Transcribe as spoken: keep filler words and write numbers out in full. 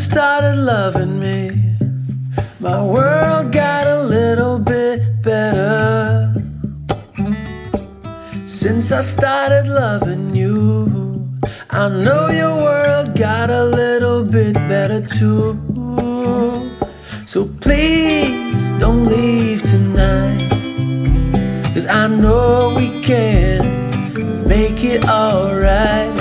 started loving me, my world got a little bit better. Since I started loving you, I know your world got a little bit better too. So please don't leave tonight, 'cause I know we can make it alright.